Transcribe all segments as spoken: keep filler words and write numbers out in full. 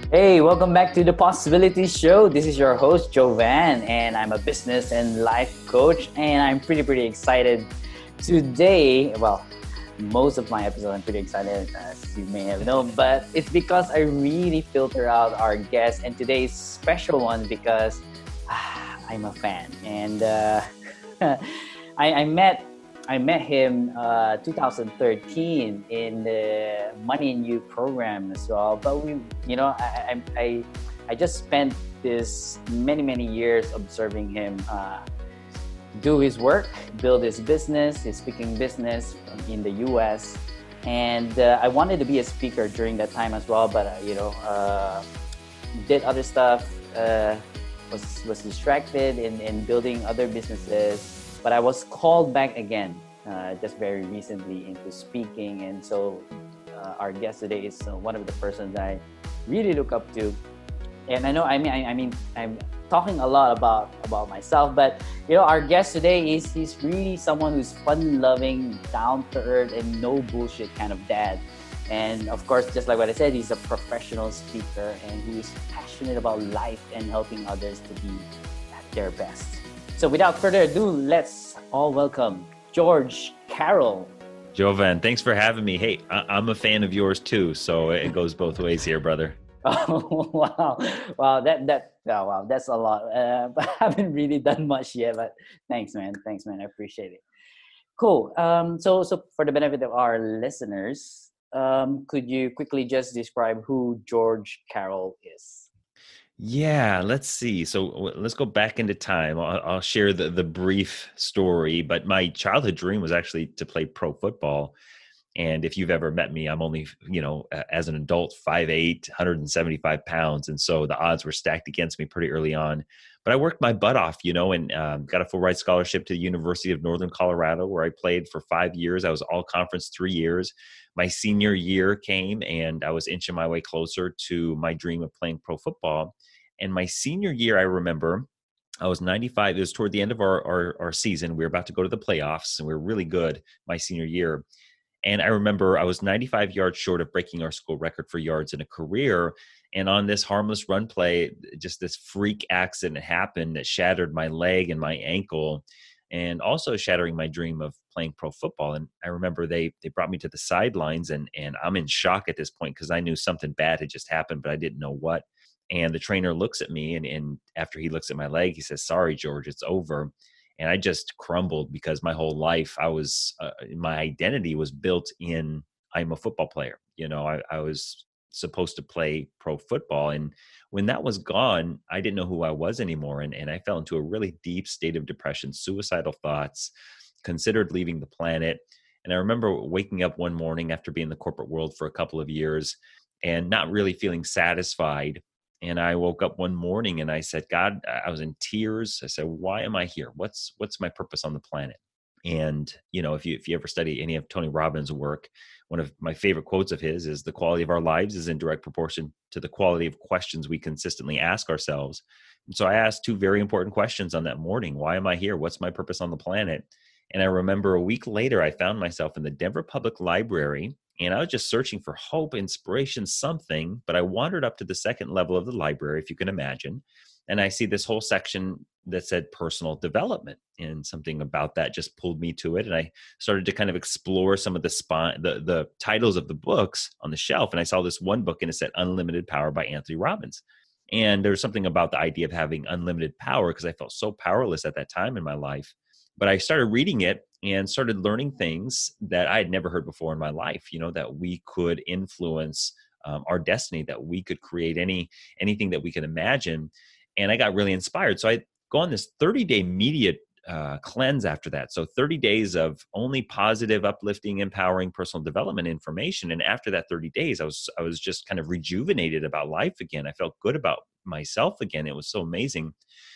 Hey, welcome back to the Possibility Show. This is your host, Jovan, and I'm a business and life coach. And I'm pretty, pretty excited today. Well, most of my episodes, I'm pretty excited, as you may have known, but it's because I really filter out our guests. And today's special one because ah, I'm a fan. And uh, I, I met I met him uh, two thousand thirteen in the Money and You program as well. But we, you know, I, I, I, I just spent this many, many years observing him uh, do his work, build his business, his speaking business in the U S. And uh, I wanted to be a speaker during that time as well, but uh, you know, uh, did other stuff. Uh, was was distracted in, in building other businesses, but I was called back again uh, just very recently into speaking. And so uh, our guest today is uh, one of the persons I really look up to. And I know, I mean, I, I mean, I'm talking a lot about about myself, but you know, our guest today is he's really someone who's fun-loving, down-to-earth, and no bullshit kind of dad. And of course, just like what I said, he's a professional speaker and who is passionate about life and helping others to be at their best. So without further ado, let's all welcome George Carroll. Jovan, thanks for having me. Hey, I- I'm a fan of yours too, so it goes both ways here, brother. Oh wow, wow! That that oh, wow, that's a lot. Uh, but I haven't really done much yet. But thanks, man. Thanks, man. I appreciate it. Cool. Um, so, so for the benefit of our listeners, um, could you quickly just describe who George Carroll is? Yeah, let's see. So w- let's go back into time. I'll, I'll share the, the brief story, but my childhood dream was actually to play pro football. And if you've ever met me, I'm only, you know, a- as an adult, five eight, one hundred seventy-five pounds. And so the odds were stacked against me pretty early on. But I worked my butt off, you know, and um, got a full ride scholarship to the University of Northern Colorado, where I played for five years. I was all conference three years. My senior year came and I was inching my way closer to my dream of playing pro football. And my senior year, I remember I was ninety-five. It was toward the end of our, our, our season. We were about to go to the playoffs and we were really good my senior year. And I remember I was ninety-five yards short of breaking our school record for yards in a career. And on this harmless run play, just this freak accident happened that shattered my leg and my ankle and also shattering my dream of playing pro football. And I remember they they brought me to the sidelines and and I'm in shock at this point because I knew something bad had just happened, but I didn't know what. And the trainer looks at me and, and after he looks at my leg, he says, "Sorry, George, it's over." And I just crumbled because my whole life I was uh, my identity was built in I'm a football player. You know, I, I was supposed to play pro football, and when that was gone, I didn't know who I was anymore, and and I fell into a really deep state of depression, suicidal thoughts, considered leaving the planet. And I remember waking up one morning after being in the corporate world for a couple of years and not really feeling satisfied. And I woke up one morning and I said, God, I was in tears. I said, why am I here? What's what's my purpose on the planet? And you know, if you if you ever study any of Tony Robbins' work, one of my favorite quotes of his is the quality of our lives is in direct proportion to the quality of questions we consistently ask ourselves. And so I asked two very important questions on that morning. Why am I here? What's my purpose on the planet? And I remember a week later, I found myself in the Denver Public Library and I was just searching for hope, inspiration, something. But I wandered up to the second level of the library, if you can imagine. And I see this whole section that said personal development, and something about that just pulled me to it. And I started to kind of explore some of the spine, the, the titles of the books on the shelf. And I saw this one book and it said Unlimited Power by Anthony Robbins. And there was something about the idea of having unlimited power because I felt so powerless at that time in my life. But I started reading it and started learning things that I had never heard before in my life, you know, that we could influence um, our destiny, that we could create any anything that we could imagine. And I got really inspired. So I go on this thirty-day media uh, cleanse after that. So thirty days of only positive, uplifting, empowering personal development information. And after that thirty days, I was I was just kind of rejuvenated about life again. I felt good about myself again. It was so amazing.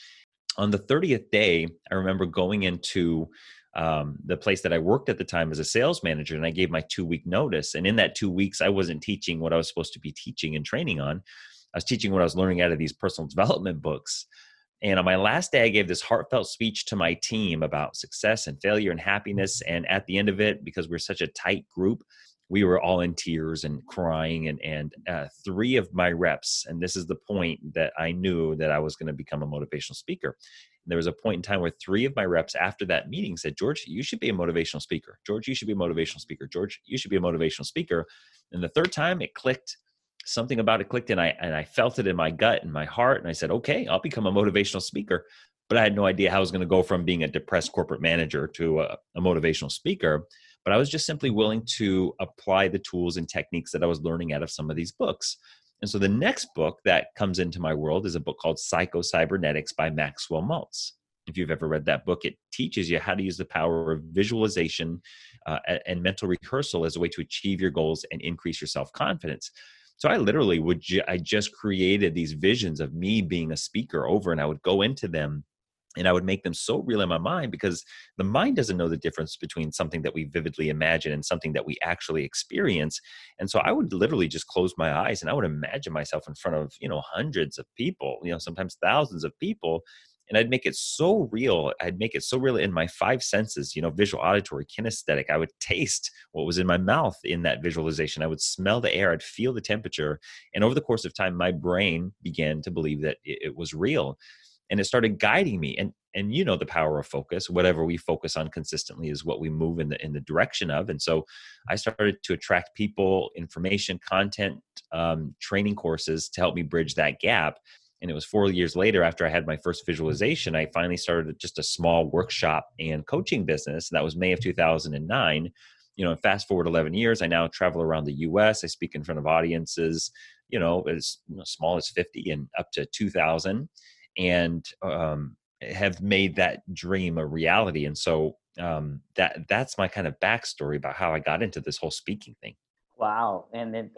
On the thirtieth day, I remember going into um, the place that I worked at the time as a sales manager, and I gave my two week notice. And in that two weeks, I wasn't teaching what I was supposed to be teaching and training on. I was teaching what I was learning out of these personal development books. And on my last day, I gave this heartfelt speech to my team about success and failure and happiness. And at the end of it, because we're such a tight group, we were all in tears and crying. And, and uh, three of my reps, and this is the point that I knew that I was going to become a motivational speaker. There was a point in time where three of my reps after that meeting said, George, you should be a motivational speaker. George, you should be a motivational speaker. George, you should be a motivational speaker. And the third time it clicked, something about it clicked, and I, and I felt it in my gut and my heart. And I said, okay, I'll become a motivational speaker. But I had no idea how I was going to go from being a depressed corporate manager to a, a motivational speaker. But I was just simply willing to apply the tools and techniques that I was learning out of some of these books. And so the next book that comes into my world is a book called Psycho Cybernetics by Maxwell Maltz. If you've ever read that book, it teaches you how to use the power of visualization uh, and mental rehearsal as a way to achieve your goals and increase your self-confidence. So I literally would, ju- I just created these visions of me being a speaker over, and I would go into them and I would make them so real in my mind, because the mind doesn't know the difference between something that we vividly imagine and something that we actually experience. And so I would literally just close my eyes and I would imagine myself in front of, you know, hundreds of people, you know, sometimes thousands of people. And I'd make it so real. I'd make it so real in my five senses, you know, visual, auditory, kinesthetic. I would taste what was in my mouth in that visualization. I would smell the air. I'd feel the temperature. And over the course of time, my brain began to believe that it, it was real. And it started guiding me. And, and you know, the power of focus, whatever we focus on consistently is what we move in the, in the direction of. And so I started to attract people, information, content, um, training courses to help me bridge that gap. And it was four years later, after I had my first visualization, I finally started just a small workshop and coaching business. And that was May of two thousand nine. You know, fast forward eleven years, I now travel around the U S. I speak in front of audiences, you know, as you know, small as fifty and up to two thousand. And um, have made that dream a reality. And so um, that that's my kind of backstory about how I got into this whole speaking thing. Wow. And it,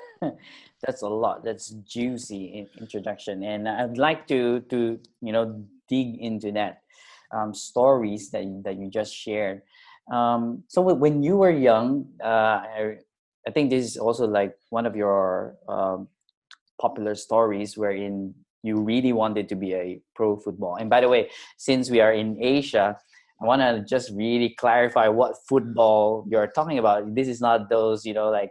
that's a lot. That's juicy in introduction. And I'd like to, to you know, dig into that um, stories that, that you just shared. Um, so when you were young, uh, I, I think this is also like one of your um, popular stories wherein you really wanted to be a pro football. And by the way, since we are in Asia, I want to just really clarify what football you're talking about. This is not those, you know, like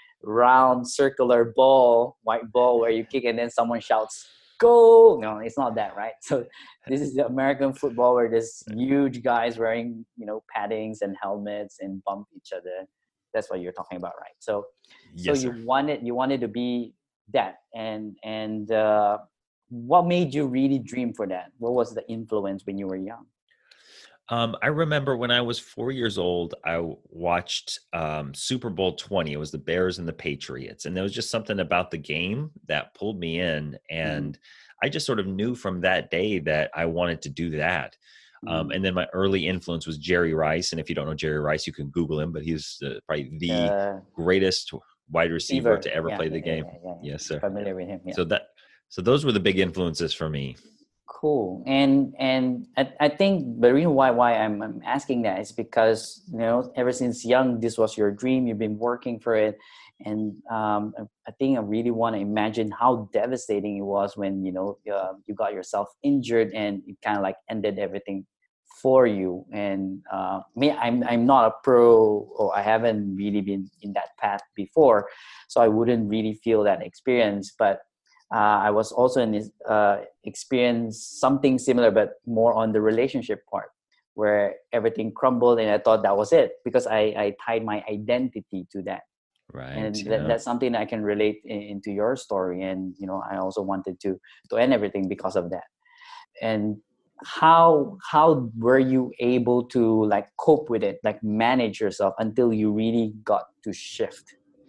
round circular ball, white ball where you kick and then someone shouts, go. No, it's not that, right? So this is the American football where there's huge guys wearing, you know, paddings and helmets and bump each other. That's what you're talking about, right? So, Yes, so you sir. wanted, you wanted to be that. And, and, uh, what made you really dream for that? What was the influence when you were young? Um, I remember when I was four years old, I watched um, Super Bowl twenty. It was the Bears and the Patriots. And there was just something about the game that pulled me in. And mm-hmm. I just sort of knew from that day that I wanted to do that. Mm-hmm. Um, and then my early influence was Jerry Rice. And if you don't know Jerry Rice, you can Google him, but he's uh, probably the uh, greatest wide receiver Fever. to ever yeah, play the yeah, game. Yeah, yeah, yeah. Yes, sir. Familiar with him. Yeah. So that, so those were the big influences for me. Cool. And and I, I think the reason why why I'm, I'm asking that is because, you know, ever since young, this was your dream. You've been working for it. And um, I think I really want to imagine how devastating it was when, you know, uh, you got yourself injured and it kind of like ended everything for you. And uh, me, I'm I'm not a pro, or I haven't really been in that path before, so I wouldn't really feel that experience. But Uh, I was also in this uh, experience something similar, but more on the relationship part, where everything crumbled, and I thought that was it because I, I tied my identity to that. Right. And yeah. that, that's something that I can relate in, into your story. And you know, I also wanted to to end everything because of that. And how how were you able to like cope with it, like manage yourself until you really got to shift?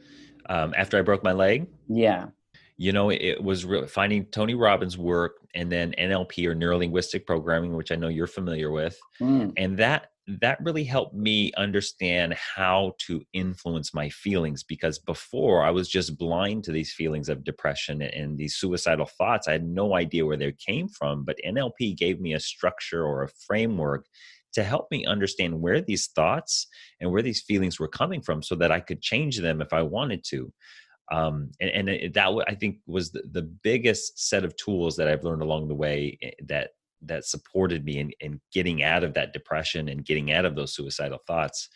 Um, after I broke my leg? Yeah. You know, it was really finding Tony Robbins' work and then N L P, or neuro-linguistic programming, which I know you're familiar with. Mm. And that that really helped me understand how to influence my feelings, because before I was just blind to these feelings of depression and these suicidal thoughts. I had no idea where they came from, but N L P gave me a structure or a framework to help me understand where these thoughts and where these feelings were coming from so that I could change them if I wanted to. Um, and, and it, that I think was the, the biggest set of tools that I've learned along the way that that supported me in, in getting out of that depression and getting out of those suicidal thoughts.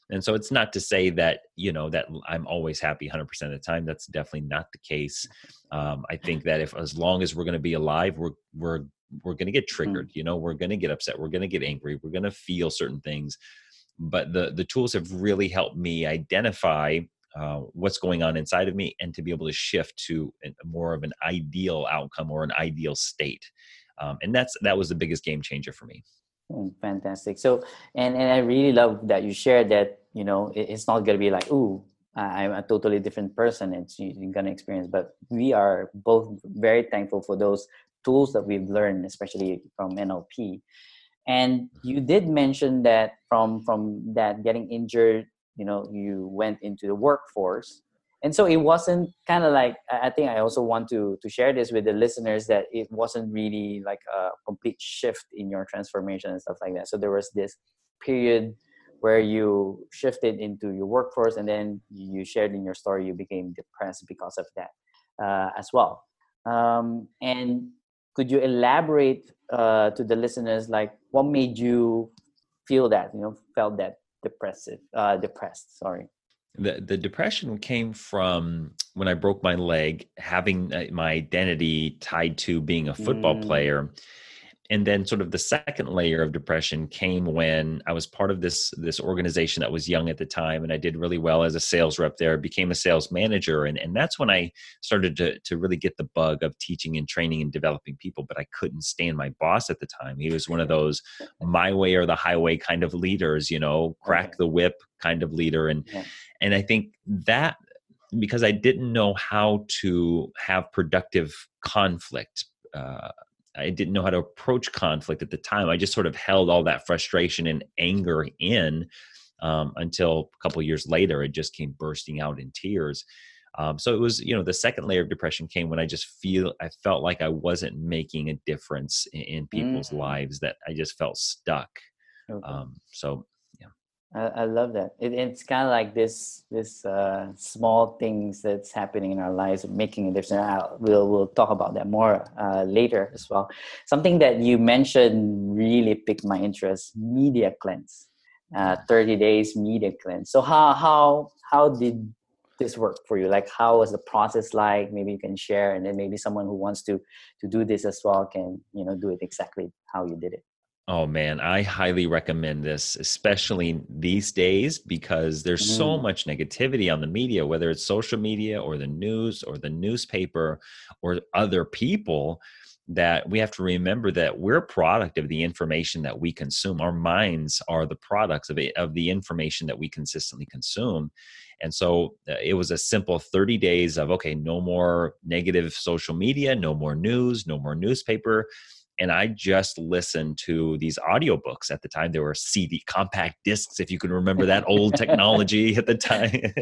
And so it's not to say that, you know, that I'm always happy one hundred percent of the time. That's definitely not the case. Um, I think that if, as long as we're going to be alive, we're, we're, we're going to get triggered, Mm. you know, we're going to get upset. We're going to get angry. We're going to feel certain things. But the, the tools have really helped me identify uh, what's going on inside of me and to be able to shift to a, more of an ideal outcome or an ideal state. Um, and that's, that was the biggest game changer for me. Mm, fantastic. So, and, and I really love that you shared that, you know, it, it's not going to be like, ooh, I- I'm a totally different person. It's you're going to experience, but we are both very thankful for those tools that we've learned, especially from N L P. And you did mention that from, from that getting injured, you know, you went into the workforce. And so it wasn't kind of like, I I think I also want to to share this with the listeners, that it wasn't really like a complete shift in your transformation and stuff like that. So there was this period where you shifted into your workforce, and then you shared in your story you became depressed because of that uh, as well. Um, and could you elaborate uh, to the listeners, like what made you feel that, you know, felt that depressive, uh, depressed, sorry. The the depression came from when I broke my leg, having uh, my identity tied to being a football Mm, player. And then sort of the second layer of depression came when I was part of this this organization that was young at the time, and I did really well as a sales rep there, became a sales manager. And, and that's when I started to, to really get the bug of teaching and training and developing people, but I couldn't stand my boss at the time. He was one of those my way or the highway kind of leaders, you know, okay. crack the whip kind of leader. And Yeah. and I think that because I didn't know how to have productive conflict, uh, I didn't know how to approach conflict at the time. I just sort of held all that frustration and anger in um, until a couple of years later, it just came bursting out in tears. Um, so it was, you know, the second layer of depression came when I just feel, I felt like I wasn't making a difference in, in people's Mm, lives, that I just felt stuck. okay. Um, so, yeah. I, I love that. It, it's kind of like this this uh, small things that's happening in our lives, making a difference. I'll, we'll we'll talk about that more uh, later as well. Something that you mentioned really piqued my interest: media cleanse, uh, thirty days media cleanse. So how how how did this work for you? Like, how was the process like? Maybe you can share, and then maybe someone who wants to to do this as well can, you know, do it exactly how you did it. Oh man, I highly recommend this, especially these days, because there's so Mm, much negativity on the media, whether it's social media or the news or the newspaper or other people, that we have to remember that we're a product of the information that we consume. Our minds are the products of it, of the information that we consistently consume. And so uh, it was a simple thirty days of, okay, no more negative social media, no more news, no more newspaper. And I just listened to these audiobooks. At the time, there were C D compact discs, if you can remember that old technology at the time.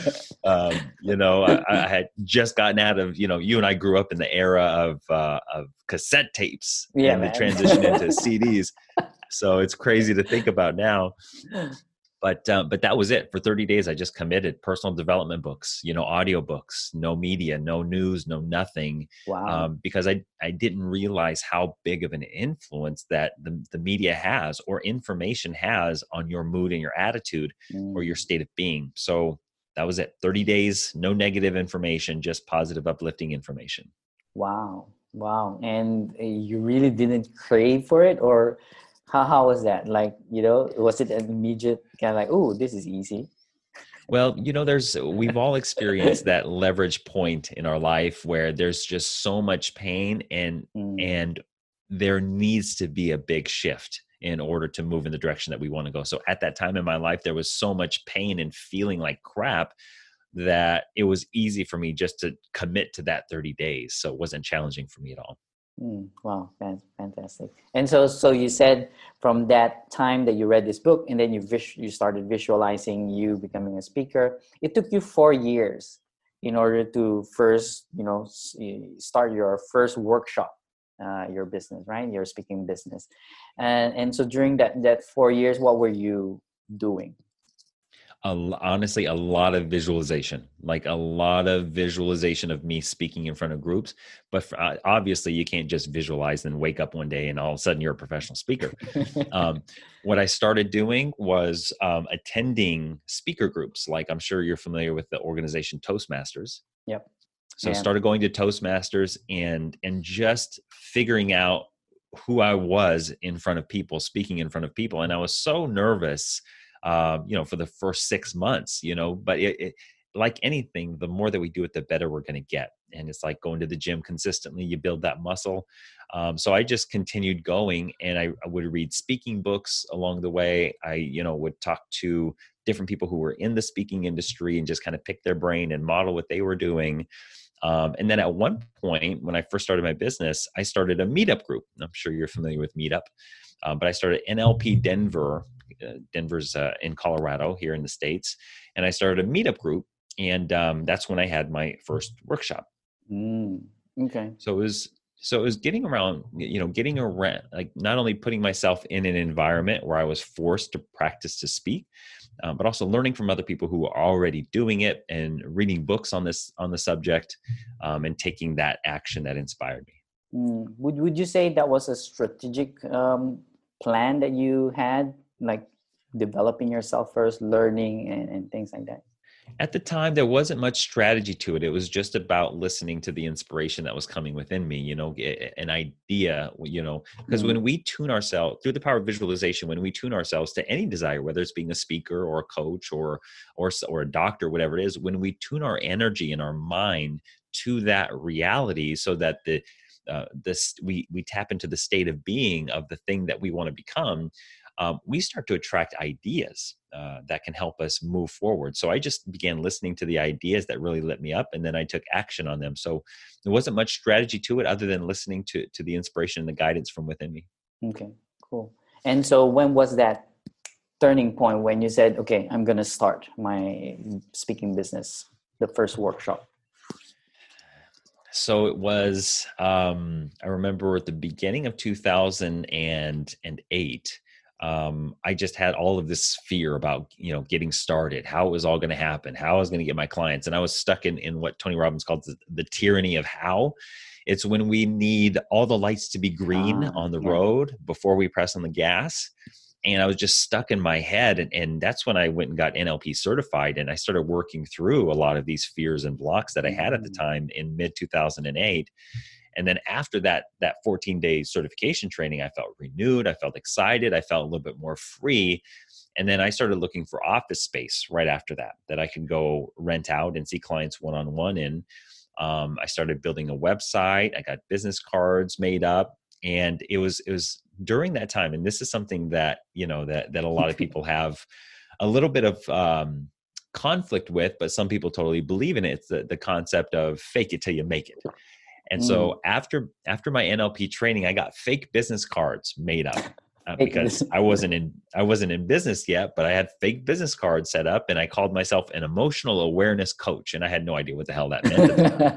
um, you know, I, I had just gotten out of, you know, you and I grew up in the era of uh, of cassette tapes yeah, and the man. transition into C Ds. So it's crazy to think about now. But um, but that was it for thirty days. I just committed personal development books, you know, audiobooks, no media, no news, no nothing, Wow. um, because I I didn't realize how big of an influence that the the media has or information has on your mood and your attitude or your Mm, state of being. So that was it. thirty days, no negative information, just positive, uplifting information. wow. Wow. And uh, you really didn't crave for it, or how, how was that? Like, you know, was it an immediate kind of like, oh, this is easy? Well, you know, there's we've all experienced that leverage point in our life where there's just so much pain and Mm, and there needs to be a big shift in order to move in the direction that we want to go. So at that time in my life, there was so much pain and feeling like crap that it was easy for me just to commit to that thirty days. So it wasn't challenging for me at all. mm, wow. Fan- Fantastic. And so, so you said from that time that you read this book, and then you vis- you started visualizing you becoming a speaker. It took you four years in order to first, you know, s- start your first workshop, uh, your business, right? Your speaking business. And and so during that that four years, what were you doing? A l honestly, a lot of visualization, like a lot of visualization of me speaking in front of groups. But for, uh, obviously, you can't just visualize and wake up one day and all of a sudden you're a professional speaker. Um, what I started doing was um, attending speaker groups. Like I'm sure you're familiar with the organization Toastmasters. Yep. So I Yeah. started going to Toastmasters and and just figuring out who I was in front of people, speaking in front of people. And I was so nervous, uh, you know, for the first six months, you know, but it, it, like anything, the more that we do it, the better we're going to get. And it's like going to the gym consistently, you build that muscle. Um, so I just continued going, and I, I would read speaking books along the way. I, you know, would talk to different people who were in the speaking industry and just kind of pick their brain and model what they were doing. Um, and then at one point, when I first started my business, I started a meetup group. I'm sure you're familiar with Meetup, um, but I started N L P Denver. Uh, Denver's uh, in Colorado here in the States. And I started a meetup group. And um, that's when I had my first workshop. Mm, okay. So it was, so it was getting around, you know, getting around, like not only putting myself in an environment where I was forced to practice to speak, um, but also learning from other people who were already doing it and reading books on this, on the subject, um, and taking that action that inspired me. Mm. Would Would you say that was a strategic um, plan that you had, like developing yourself first, learning and, and things like that? At the time, there wasn't much strategy to it. It was just about listening to the inspiration that was coming within me, you know, a- an idea, you know, because when Mm. we tune ourselves through the power of visualization, when we tune ourselves to any desire, whether it's being a speaker or a coach or, or, s- or a doctor, whatever it is, when we tune our energy and our mind to that reality so that the, uh, this, we, we tap into the state of being of the thing that we want to become, um, we start to attract ideas uh, that can help us move forward. So I just began listening to the ideas that really lit me up, and then I took action on them. So there wasn't much strategy to it other than listening to, to the inspiration and the guidance from within me. Okay, cool. And so when was that turning point when you said, okay, I'm going to start my speaking business, the first workshop? So it was, um, I remember at the beginning of two thousand eight, um, I just had all of this fear about, you know, getting started, how it was all going to happen, how I was going to get my clients. And I was stuck in, in what Tony Robbins called the, the tyranny of how. It's when we need all the lights to be green Ah, on the yeah. road before we press on the gas. And I was just stuck in my head. And, and that's when I went and got N L P certified. And I started working through a lot of these fears and blocks that I had at the Mm. time in mid two thousand eight. And then after that, that fourteen day certification training, I felt renewed. I felt excited. I felt a little bit more free. And then I started looking for office space right after that, that I could go rent out and see clients one-on-one in. Um, I started building a website. I got business cards made up. And it was, it was during that time. And this is something that, you know, that, that a lot of people have a little bit of, um, conflict with, but some people totally believe in it. It's the, the concept of fake it till you make it. And Mm. so after after my N L P training, I got fake business cards made up uh, Fake because business. I wasn't in I wasn't in business yet, but I had fake business cards set up, and I called myself an emotional awareness coach, and I had no idea what the hell that meant at the time.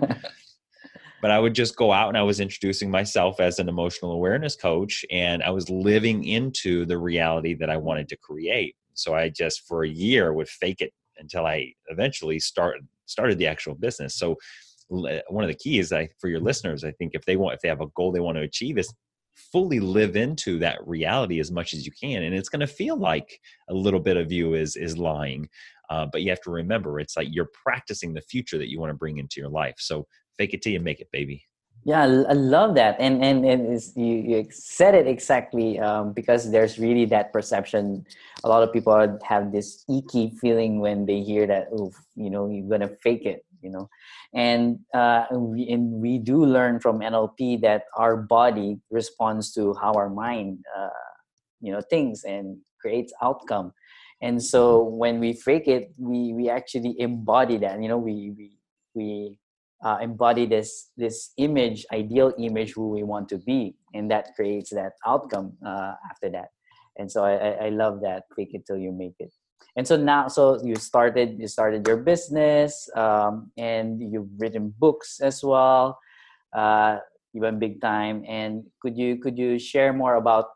But I would just go out and I was introducing myself as an emotional awareness coach, and I was living into the reality that I wanted to create. So I just for a year would fake it until I eventually started started the actual business. So l- one of the keys I, for your listeners, I think if they want, if they have a goal they want to achieve, is fully live into that reality as much as you can. And it's going to feel like a little bit of you is, is lying. Uh, but you have to remember, it's like you're practicing the future that you want to bring into your life. So fake it till you make it, baby. Yeah, I I love that, and and and it's, you you said it exactly, um, because there's really that perception. A lot of people are- have this icky feeling when they hear that, oh, you know, you're gonna fake it, you know, and uh, and we and we do learn from N L P that our body responds to how our mind, uh, you know, thinks and creates outcome, and so when we fake it, we we actually embody that, you know, we we we uh, embody this this image, ideal image who we want to be, and that creates that outcome uh, after that. And so I, I I love that, fake it till you make it. And so now, so you started you started your business, um, and you've written books as well. Uh, you went big time. And could you could you share more about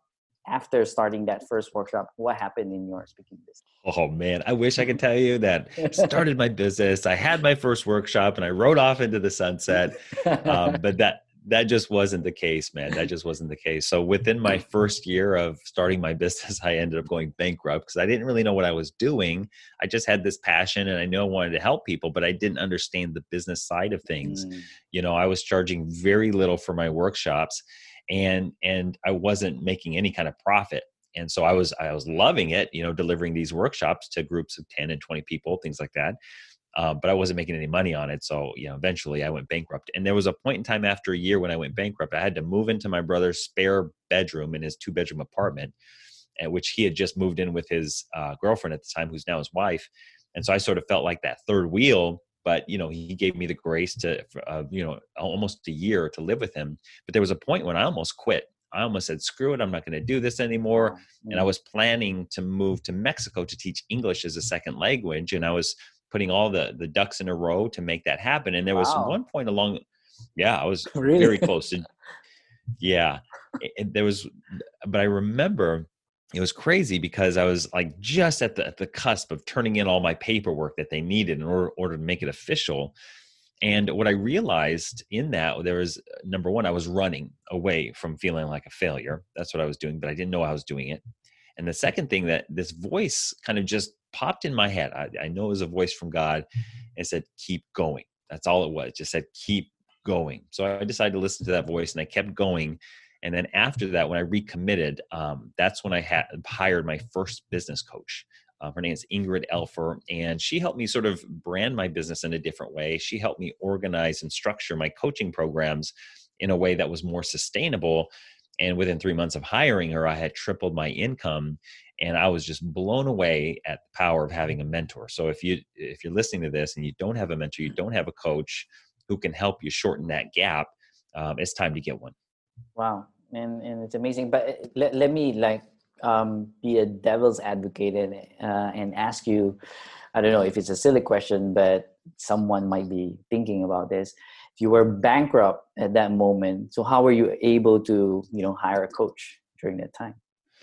after starting that first workshop, what happened in your speaking business? Oh man, I wish I could tell you that started my business. I had my first workshop and I rode off into the sunset. Um, but that, that just wasn't the case, man. That just wasn't the case. So within my first year of starting my business, I ended up going bankrupt because I didn't really know what I was doing. I just had this passion and I knew I wanted to help people, but I didn't understand the business side of things. Mm. You know, I was charging very little for my workshops and, and I wasn't making any kind of profit. And so I was, I was loving it, you know, delivering these workshops to groups of ten and twenty people, things like that. Uh, but I wasn't making any money on it. So, you know, eventually I went bankrupt. And there was a point in time after a year when I went bankrupt, I had to move into my brother's spare bedroom in his two bedroom apartment, at which he had just moved in with his uh, girlfriend at the time, who's now his wife. And so I sort of felt like that third wheel, but, you know, he gave me the grace to, uh, you know, almost a year to live with him. But there was a point when I almost quit. I almost said, screw it, I'm not going to do this anymore. Wow. And I was planning to move to Mexico to teach English as a second language. And I was putting all the, the ducks in a row to make that happen. And there was wow. one point along, yeah, I was really? very close to, yeah, it, there was, but I remember it was crazy because I was like just at the, at the cusp of turning in all my paperwork that they needed in order, order to make it official. And what I realized in that, there was, number one, I was running away from feeling like a failure. That's what I was doing, but I didn't know I was doing it. And the second thing, that this voice kind of just popped in my head. I, I know it was a voice from God. It said, keep going. That's all it was. It just said, keep going. So I decided to listen to that voice and I kept going. And then after that, when I recommitted, um, that's when I had hired my first business coach. Uh, her name is Ingrid Elfer, and she helped me sort of brand my business in a different way. She helped me organize and structure my coaching programs in a way that was more sustainable. And within three months of hiring her, I had tripled my income, and I was just blown away at the power of having a mentor. So if you if you're listening to this and you don't have a mentor, you don't have a coach who can help you shorten that gap, um, it's time to get one. Wow, and and it's amazing. But let let me like. Um, be a devil's advocate and, uh, and ask you, I don't know if it's a silly question, but someone might be thinking about this. If you were bankrupt at that moment, so how were you able to, you know, hire a coach during that time?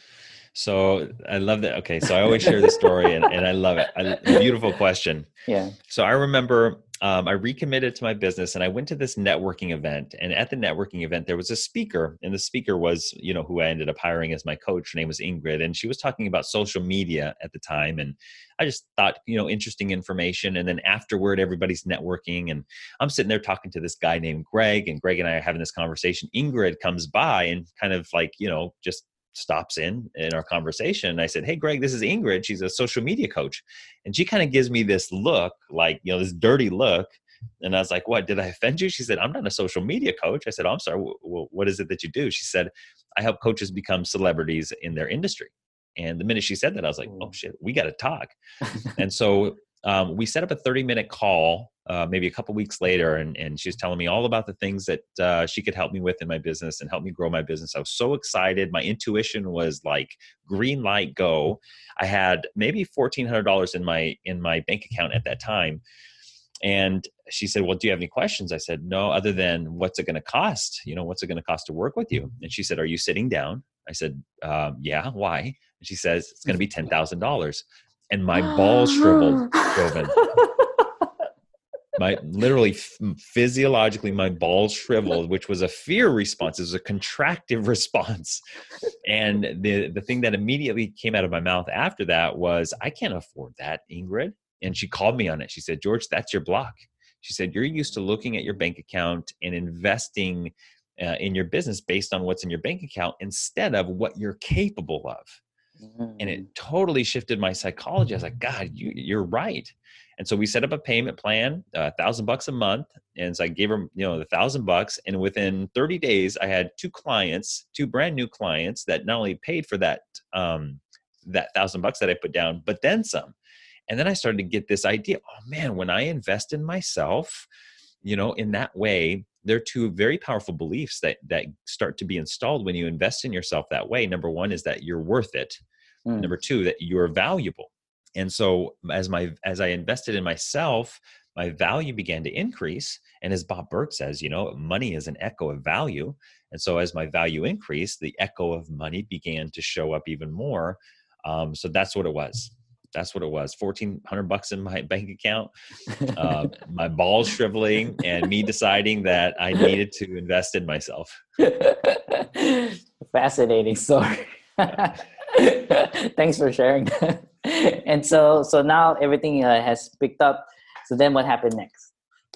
So I love that. Okay. So I always share the story and, and I love it. I, beautiful question. Yeah. So I remember um, I recommitted to my business and I went to this networking event, and at the networking event, there was a speaker, and the speaker was, you know, who I ended up hiring as my coach. Her name was Ingrid, and she was talking about social media at the time. And I just thought, you know, interesting information. And then afterward, everybody's networking, and I'm sitting there talking to this guy named Greg, and Greg and I are having this conversation. Ingrid comes by and kind of like, you know, just stops in in our conversation. And I said, hey, Greg, this is Ingrid. She's a social media coach. And she kind of gives me this look, like, you know, this dirty look. And I was like, what, did I offend you? She said, I'm not a social media coach. I said, oh, I'm sorry. W- what is it that you do? She said, I help coaches become celebrities in their industry. And the minute she said that, I was like, oh shit, we got to talk. And so um, we set up a thirty minute call, uh, maybe a couple weeks later. And, and she was telling me all about the things that uh, she could help me with in my business and help me grow my business. I was so excited. My intuition was like, green light, go. I had maybe fourteen hundred dollars in my, in my bank account at that time. And she said, well, do you have any questions? I said, no, other than what's it going to cost? You know, what's it going to cost to work with you? And she said, are you sitting down? I said, um, yeah, why? And she says, it's going to be ten thousand dollars. And my balls shriveled, Jovan. My literally physiologically, my balls shriveled, which was a fear response. It was a contractive response. And the, the thing that immediately came out of my mouth after that was, I can't afford that, Ingrid. And she called me on it. She said, George, that's your block. She said, you're used to looking at your bank account and investing uh, in your business based on what's in your bank account instead of what you're capable of. Mm. And it totally shifted my psychology. I was like, God, you, you're right. And so we set up a payment plan, a thousand bucks a month. And so I gave her, you know, the thousand bucks. And within thirty days, I had two clients, two brand new clients that not only paid for that, um, that thousand bucks that I put down, but then some. And then I started to get this idea, oh man, when I invest in myself, you know, in that way, there are two very powerful beliefs that, that start to be installed when you invest in yourself that way. Number one is that you're worth it. Mm. Number two, that you're valuable. And so as my, as I invested in myself, my value began to increase. And as Bob Burg says, you know, money is an echo of value. And so as my value increased, the echo of money began to show up even more. Um, so that's what it was. That's what it was. fourteen hundred bucks in my bank account, uh, my balls shriveling, and me deciding that I needed to invest in myself. Fascinating story. Thanks for sharing that. And so, so now everything uh, has picked up. So then what happened next?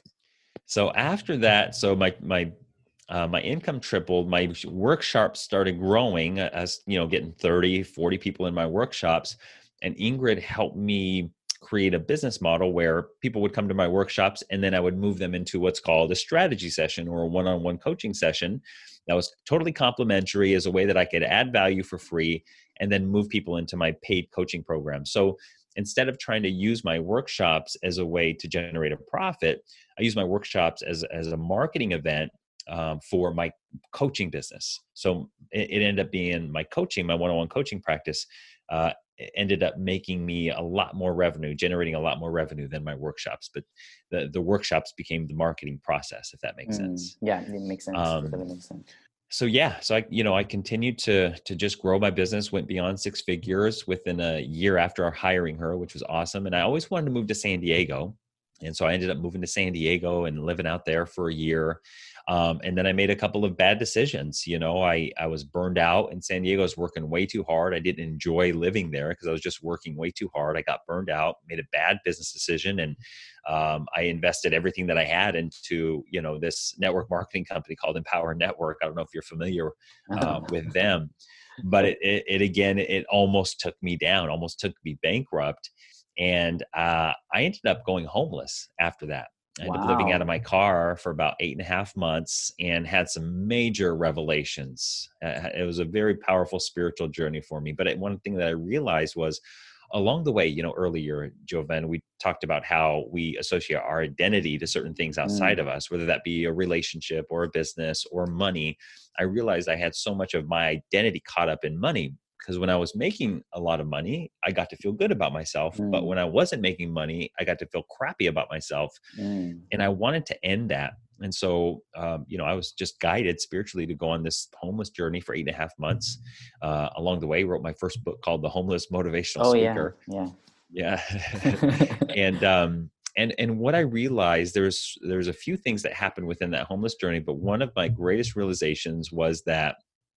So after that, so my, my, uh, my income tripled, my workshops started growing as, you know, getting thirty, forty people in my workshops. And Ingrid helped me create a business model where people would come to my workshops, and then I would move them into what's called a strategy session or a one-on-one coaching session that was totally complimentary, as a way that I could add value for free and then move people into my paid coaching program. So instead of trying to use my workshops as a way to generate a profit, I use my workshops as, as a marketing event um, for my coaching business. So it, it ended up being my coaching, my one-on-one coaching practice, uh, ended up making me a lot more revenue, generating a lot more revenue than my workshops. But the, the workshops became the marketing process, if that makes mm, sense. Yeah, it makes sense. Um, it makes sense. So yeah, so I, you know, I continued to to just grow my business, went beyond six figures within a year after hiring her, which was awesome. And I always wanted to move to San Diego. And so I ended up moving to San Diego and living out there for a year. Um, and then I made a couple of bad decisions. You know, I, I was burned out in San Diego. I was working way too hard. I didn't enjoy living there because I was just working way too hard. I got burned out, made a bad business decision. And um, I invested everything that I had into, you know, this network marketing company called Empower Network. I don't know if you're familiar uh, with them, but it, it, it again, it almost took me down, almost took me bankrupt. And uh, I ended up going homeless after that. I ended wow. up living out of my car for about eight and a half months and had some major revelations. Uh, it was a very powerful spiritual journey for me. But it, one thing that I realized was along the way, you know, earlier, Joven, we talked about how we associate our identity to certain things outside mm. of us, whether that be a relationship or a business or money. I realized I had so much of my identity caught up in money. Because when I was making a lot of money, I got to feel good about myself. Mm. But when I wasn't making money, I got to feel crappy about myself. Mm. And I wanted to end that. And so, um, you know, I was just guided spiritually to go on this homeless journey for eight and a half months. Uh, along the way, wrote my first book called The Homeless Motivational oh, Speaker. Yeah, yeah. Yeah. and, um, and, and what I realized, there's, there's a few things that happened within that homeless journey. But one of my greatest realizations was that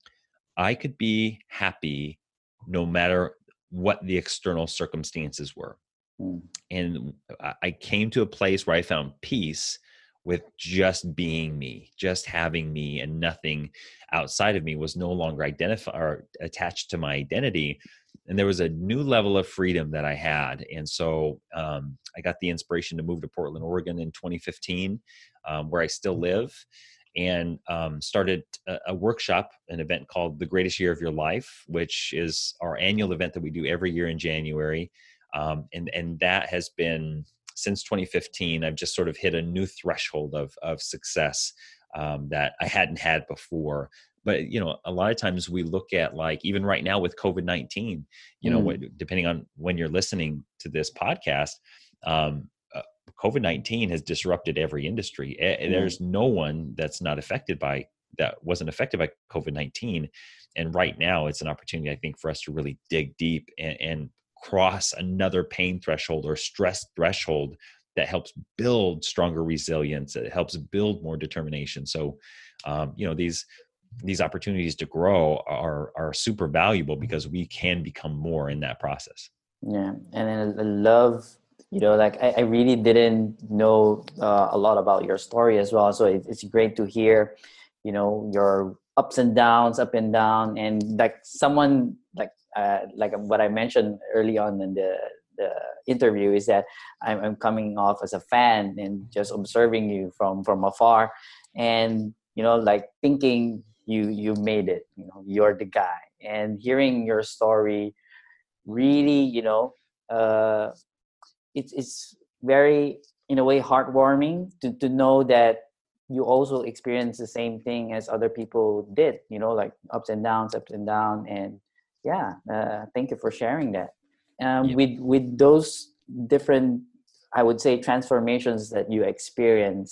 I could be happy no matter what the external circumstances were. Mm. And I came to a place where I found peace with just being me, just having me, and nothing outside of me was no longer identified or attached to my identity. And there was a new level of freedom that I had. And so um, I got the inspiration to move to Portland, Oregon in twenty fifteen, um, where I still live. And um, started a, a workshop, an event called The Greatest Year of Your Life, which is our annual event that we do every year in January. Um, and, and that has been, since twenty fifteen, I've just sort of hit a new threshold of, of success um, that I hadn't had before. But, you know, a lot of times we look at, like, even right now with COVID nineteen, you mm. know, what, depending on when you're listening to this podcast, um, COVID nineteen has disrupted every industry. There's no one that's not affected by, that wasn't affected by COVID nineteen. And right now it's an opportunity, I think, for us to really dig deep and, and cross another pain threshold or stress threshold that helps build stronger resilience. It helps build more determination. So, um, you know, these, these opportunities to grow are, are super valuable because we can become more in that process. Yeah. And then I love, you know, like I, I really didn't know uh, a lot about your story as well. So it, it's great to hear, you know, your ups and downs, up and down. And like someone like, uh, like what I mentioned early on in the, the interview is that I'm, I'm coming off as a fan and just observing you from, from afar and, you know, like thinking you, you made it, you know, you're the guy, and hearing your story really, you know, uh, it's it's very, in a way, heartwarming to, to know that you also experience the same thing as other people did, you know, like ups and downs, ups and downs. And yeah, uh, thank you for sharing that. Um, yeah. With with those different, I would say, transformations that you experience,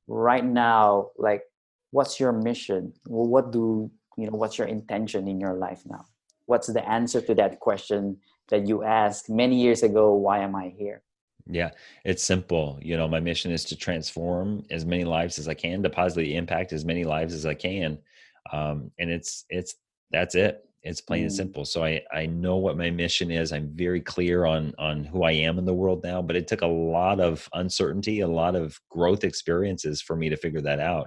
right now, like, what's your mission? Well, what do you know? What's your intention in your life now? What's the answer to that question that you asked many years ago? Why am I here? Yeah, it's simple. You know, my mission is to transform as many lives as I can, to positively impact as many lives as I can. Um, and it's, it's, that's it. It's plain and Mm, simple. So I, I know what my mission is. I'm very clear on, on who I am in the world now, but it took a lot of uncertainty, a lot of growth experiences for me to figure that out.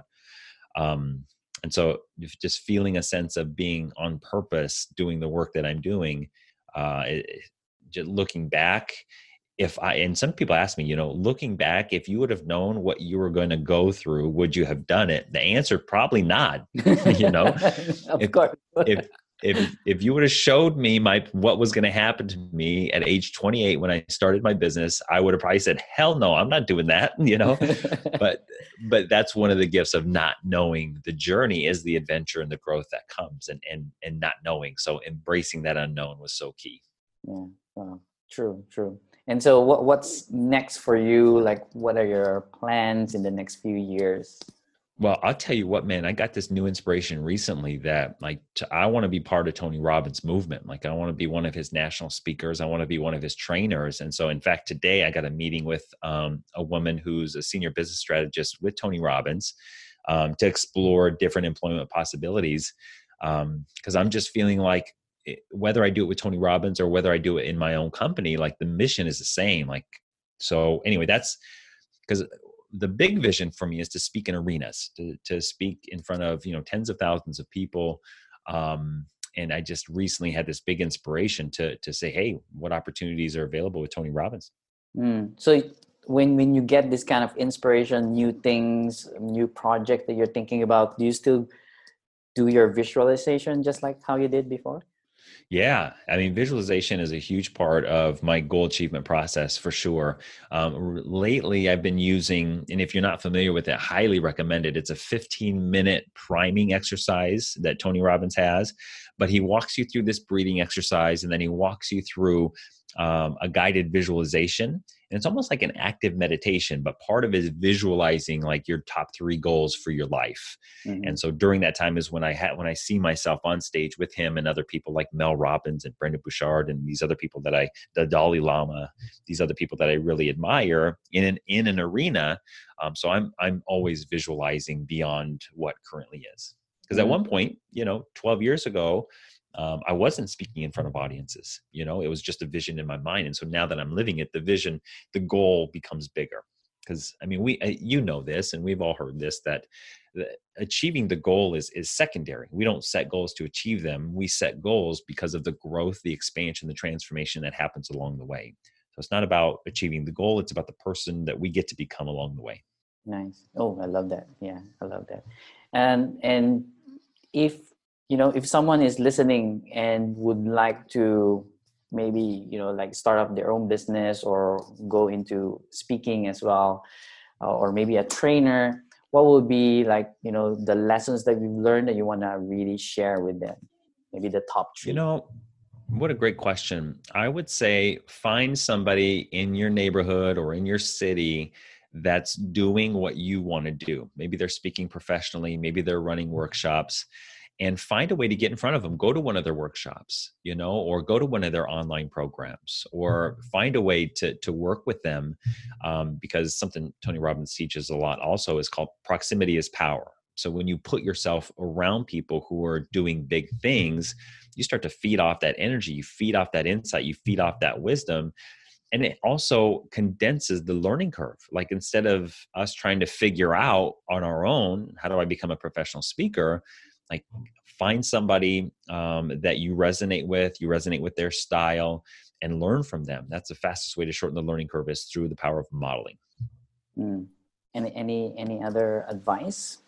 Um, and so if just feeling a sense of being on purpose, doing the work that I'm doing, uh, it, just looking back, if I, and some people ask me, you know, looking back, if you would have known what you were going to go through, would you have done it? The answer, probably not. You know, of if, course. if, if, if you would have showed me my, what was going to happen to me at age twenty-eight, when I started my business, I would have probably said, hell no, I'm not doing that, you know, but, but that's one of the gifts of not knowing. The journey is the adventure and the growth that comes, and, and, and not knowing. So embracing that unknown was so key. Yeah, wow. True, true. And so what what's next for you? Like, what are your plans in the next few years? Well, I'll tell you what, man, I got this new inspiration recently that, like, to, I want to be part of Tony Robbins' movement. Like, I want to be one of his national speakers. I want to be one of his trainers. And so, in fact, today I got a meeting with um, a woman who's a senior business strategist with Tony Robbins um, to explore different employment possibilities. Um, Cause I'm just feeling like, it, whether I do it with Tony Robbins or whether I do it in my own company, like, the mission is the same. Like, so anyway, that's because the big vision for me is to speak in arenas, to, to speak in front of, you know, tens of thousands of people. Um, and I just recently had this big inspiration to, to say, hey, what opportunities are available with Tony Robbins? Mm. So when when you get this kind of inspiration, new things, new project that you're thinking about, do you still do your visualization just like how you did before? Yeah, I mean, visualization is a huge part of my goal achievement process for sure. Um, r- lately, I've been using, and if you're not familiar with it, highly recommend it. It's a fifteen minute priming exercise that Tony Robbins has, but he walks you through this breathing exercise, and then he walks you through um, a guided visualization. And it's almost like an active meditation, but part of it is visualizing like your top three goals for your life. And Mm-hmm. so during that time is when I had when I see myself on stage with him and other people like Mel Robbins and Brendon Bouchard and these other people that I, the Dalai Lama, these other people that I really admire in an in an arena. Um, so I'm I'm always visualizing beyond what currently is. Because at one point, you know, twelve years ago, um, I wasn't speaking in front of audiences. You know, it was just a vision in my mind. And so now that I'm living it, the vision, the goal becomes bigger. Because I mean, we, you know this, and we've all heard this, that the, achieving the goal is is secondary. We don't set goals to achieve them. We set goals because of the growth, the expansion, the transformation that happens along the way. So it's not about achieving the goal. It's about the person that we get to become along the way. Nice. Oh, I love that. Yeah, I love that. And and if you know if someone is listening and would like to maybe you know like start up their own business or go into speaking as well, uh, or maybe a trainer, what would be like you know the lessons that you've learned that you want to really share with them? Maybe the top You three. know, what a great question. I would say find somebody in your neighborhood or in your city that's doing what you want to do. Maybe they're speaking professionally, maybe they're running workshops, and find a way to get in front of them. Go to one of their workshops, you know, or go to one of their online programs, or find a way to, to work with them. Um, because something Tony Robbins teaches a lot also is called proximity is power. So when you put yourself around people who are doing big things, you start to feed off that energy, you feed off that insight, you feed off that wisdom. And it also condenses the learning curve. Like, instead of us trying to figure out on our own, how do I become a professional speaker? Like, find somebody um, that you resonate with, you resonate with their style, and learn from them. That's the fastest way to shorten the learning curve, is through the power of modeling. Mm. Any any any other advice?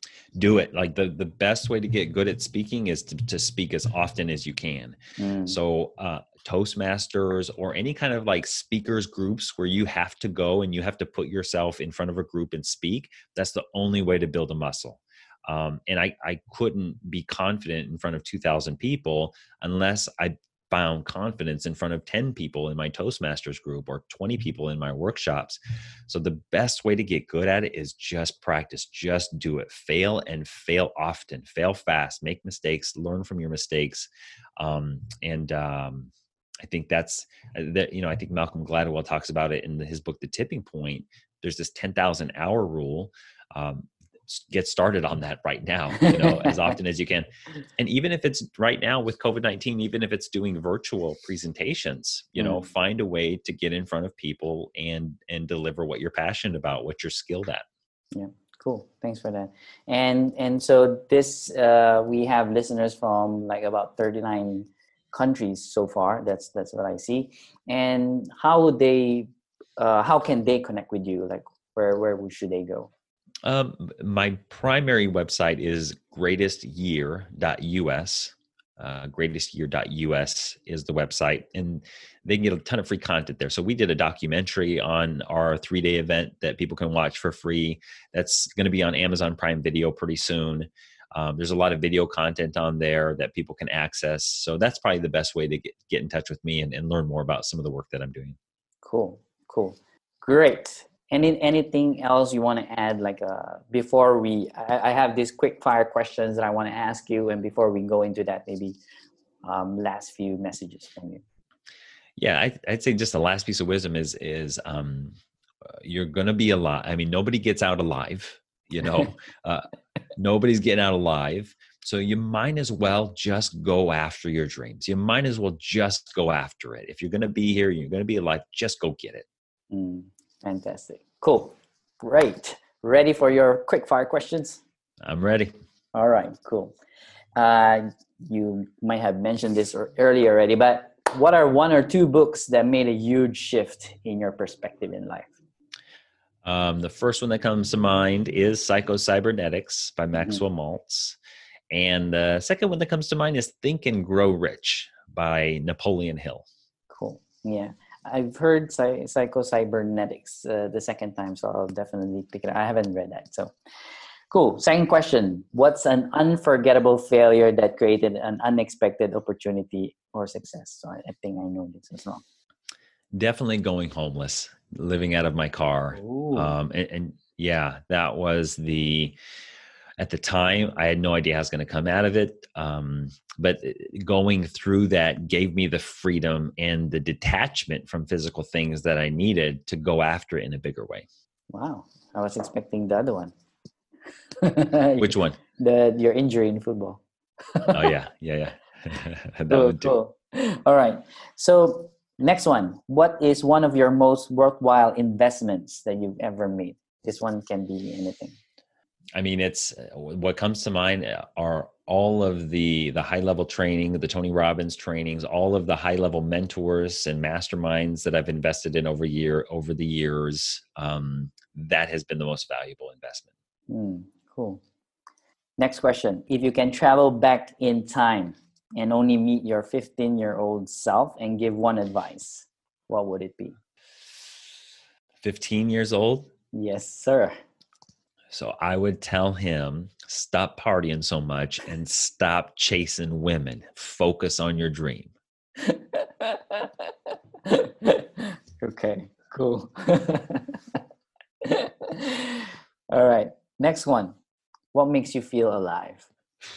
Do it. Like, the, the best way to get good at speaking is to, to speak as often as you can. Mm. So uh, Toastmasters or any kind of like speakers groups where you have to go and you have to put yourself in front of a group and speak, that's the only way to build a muscle. Um, and I, I couldn't be confident in front of two thousand people unless I found confidence in front of ten people in my Toastmasters group or twenty people in my workshops. So the best way to get good at it is just practice, just do it, fail and fail often, fail fast, make mistakes, learn from your mistakes. Um, and, um, I think that's that, you know, I think Malcolm Gladwell talks about it in his book, The Tipping Point. There's this ten thousand hour rule. Um, get started on that right now, you know, as often as you can. And even if it's right now with COVID nineteen, even if it's doing virtual presentations, you know, mm. find a way to get in front of people and, and deliver what you're passionate about, what you're skilled at. Yeah. Cool. Thanks for that. And, and so this, uh, we have listeners from like about thirty-nine countries so far. That's, that's what I see. And how would they, uh, how can they connect with you? Like where, where should they go? Um, my primary website is greatest year dot U S. Uh, greatest year dot U S is the website, and they can get a ton of free content there. So we did a documentary on our three-day event that people can watch for free. That's going to be on Amazon Prime Video pretty soon. Um, there's a lot of video content on there that people can access. So that's probably the best way to get, get in touch with me and, and learn more about some of the work that I'm doing. Cool. Cool. Great. Any, anything else you want to add? Like uh, before we, I, I have these quick fire questions that I want to ask you. And before we go into that, maybe um, last few messages from you. Yeah, I, I'd say just the last piece of wisdom is, is um, you're going to be alive. I mean, nobody gets out alive, you know, uh, nobody's getting out alive. So you might as well just go after your dreams. You might as well just go after it. If you're going to be here, you're going to be alive, just go get it. Mm. Fantastic. Cool. Great. Ready for your quick fire questions? I'm ready. All right, cool. Uh, you might have mentioned this earlier already, but what are one or two books that made a huge shift in your perspective in life? Um, the first one that comes to mind is Psycho-Cybernetics by Maxwell mm-hmm. Maltz. And the second one that comes to mind is Think and Grow Rich by Napoleon Hill. Cool. Yeah. I've heard Psycho-Cybernetics uh, the second time, so I'll definitely pick it up. I haven't read that. So cool. Second question. What's an unforgettable failure that created an unexpected opportunity or success? So I, I think I know this as well. Definitely going homeless, living out of my car. Um, and, and yeah, that was the... At the time, I had no idea how I was going to come out of it. Um, but going through that gave me the freedom and the detachment from physical things that I needed to go after it in a bigger way. Wow. I was expecting the other one. Which one? The your injury in football. Oh, yeah. Yeah, yeah. that cool, one too. Cool. All right. So next one. What is one of your most worthwhile investments that you've ever made? This one can be anything. I mean, it's what comes to mind are all of the, the high level training, the Tony Robbins trainings, all of the high level mentors and masterminds that I've invested in over year, over the years. Um, that has been the most valuable investment. Mm, cool. Next question. If you can travel back in time and only meet your fifteen year old self and give one advice, what would it be? fifteen years old? Yes, sir. So I would tell him, stop partying so much and stop chasing women. Focus on your dream. Okay, cool. All right. Next one. What makes you feel alive?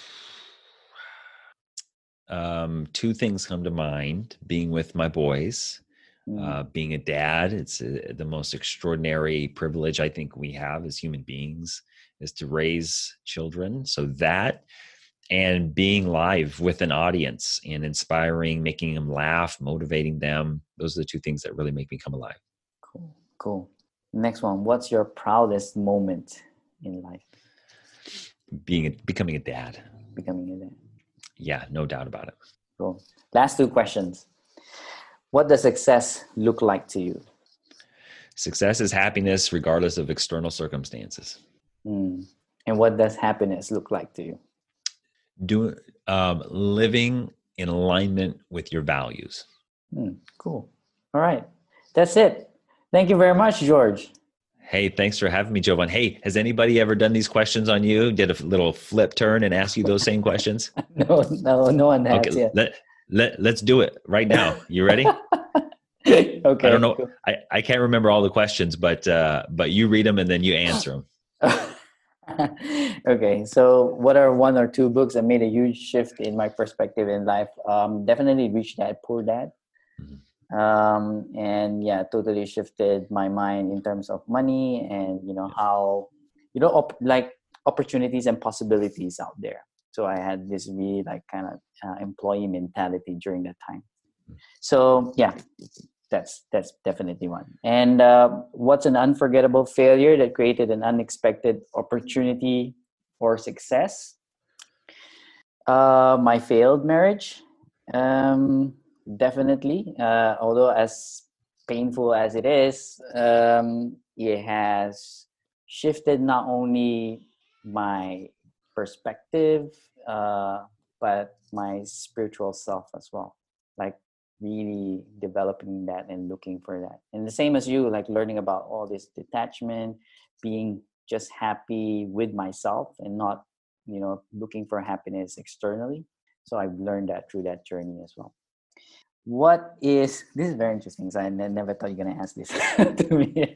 Um, two things come to mind. Being with my boys. Uh, being a dad, it's a, the most extraordinary privilege I think we have as human beings is to raise children. So that and being live with an audience and inspiring, making them laugh, motivating them. Those are the two things that really make me come alive. Cool. Cool. Next one. What's your proudest moment in life? Being a, becoming a dad. Becoming a dad. Yeah, no doubt about it. Cool. Last two questions. What does success look like to you? Success is happiness regardless of external circumstances. Mm. And what does happiness look like to you? Do, um, living in alignment with your values. Mm, cool. All right. That's it. Thank you very much, George. Hey, thanks for having me, Jovan. Hey, has anybody ever done these questions on you? Did a little flip turn and ask you those same questions? no, no, no one has okay, yet. Let, Let, let's do it right now. You ready? Okay. I don't know. Cool. I, I can't remember all the questions, but uh, but you read them and then you answer them. Okay. So what are one or two books that made a huge shift in my perspective in life? Um, definitely Rich Dad, Poor Dad. Mm-hmm. Um, and yeah, totally shifted my mind in terms of money and, you know, how, you know, op- like opportunities and possibilities out there. So I had this really like kind of uh, employee mentality during that time. So yeah, that's that's definitely one. And uh, what's an unforgettable failure that created an unexpected opportunity or success? Uh, my failed marriage, um, definitely. Uh, although as painful as it is, um, it has shifted not only my perspective, uh, but my spiritual self as well. Like really developing that and looking for that. And the same as you, like learning about all this detachment, being just happy with myself and not, you know, looking for happiness externally. So I've learned that through that journey as well. What is this is very interesting. So I ne- never thought you're gonna ask this to me.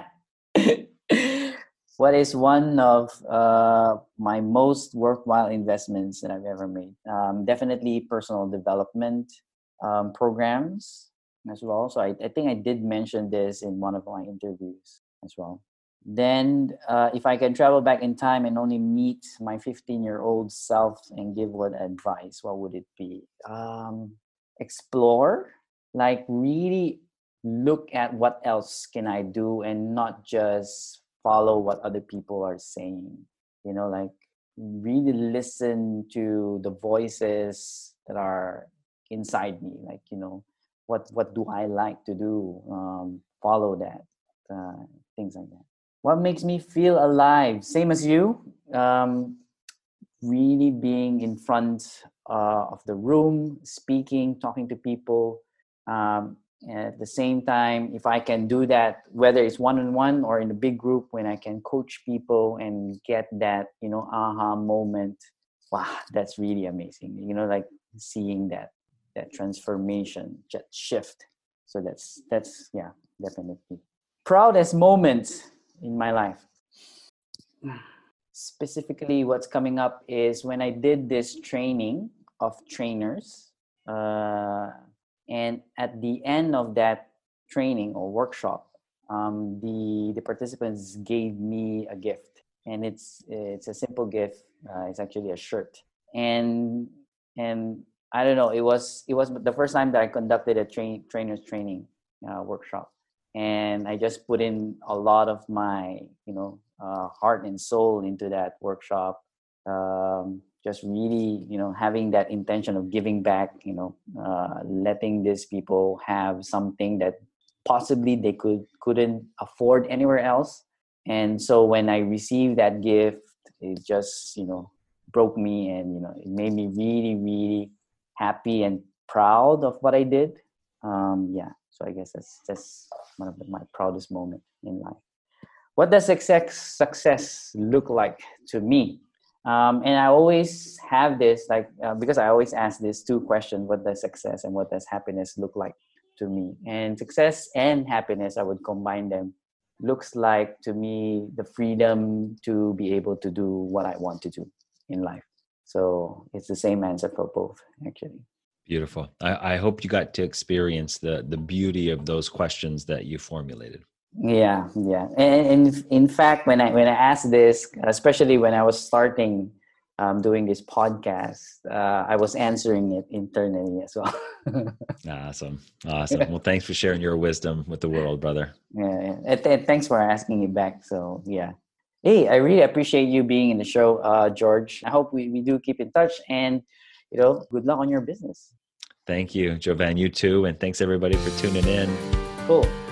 What is one of uh, my most worthwhile investments that I've ever made? Um, definitely personal development um, programs as well. So I, I think I did mention this in one of my interviews as well. Then, uh, if I can travel back in time and only meet my fifteen-year-old self and give what advice, what would it be? Um, explore, like really look at what else can I do and not just follow what other people are saying. You know, like really listen to the voices that are inside me. Like, you know, what what do I like to do? Um, follow that, uh, things like that. What makes me feel alive? Same as you. Um, really being in front uh, of the room, speaking, talking to people. Um, and at the same time, if I can do that, whether it's one-on-one or in a big group, when I can coach people and get that, you know, aha moment, wow, that's really amazing. You know, like seeing that, that transformation, that shift. So that's, that's, yeah, definitely. Proudest moment in my life. Specifically, what's coming up is when I did this training of trainers, uh, and at the end of that training or workshop, um, the the participants gave me a gift, and it's it's a simple gift. Uh, it's actually a shirt, and and I don't know. It was it was the first time that I conducted a train trainers training uh, workshop, and I just put in a lot of my, you know, uh, heart and soul into that workshop. Um, just really, you know, having that intention of giving back, you know, uh, letting these people have something that possibly they could couldn't afford anywhere else. And so when I received that gift, it just, you know, broke me, and you know, it made me really, really happy and proud of what I did. Um, yeah, so I guess that's that's one of the, my proudest moment in life. What does success success look like to me? Um, and I always have this, like, uh, because I always ask these two questions: what does success and what does happiness look like to me? And success and happiness, I would combine them. Looks like to me the freedom to be able to do what I want to do in life. So it's the same answer for both, actually. Beautiful. I, I hope you got to experience the the beauty of those questions that you formulated. Yeah, yeah. And, and in fact, when I when I asked this, especially when I was starting um, doing this podcast, uh, I was answering it internally as well. Awesome. Awesome. Well, thanks for sharing your wisdom with the world, brother. Yeah, yeah. And, and thanks for asking me back. So yeah. Hey, I really appreciate you being in the show, uh, George. I hope we, we do keep in touch, and you know, good luck on your business. Thank you, Jovan. You too. And thanks everybody for tuning in. Cool.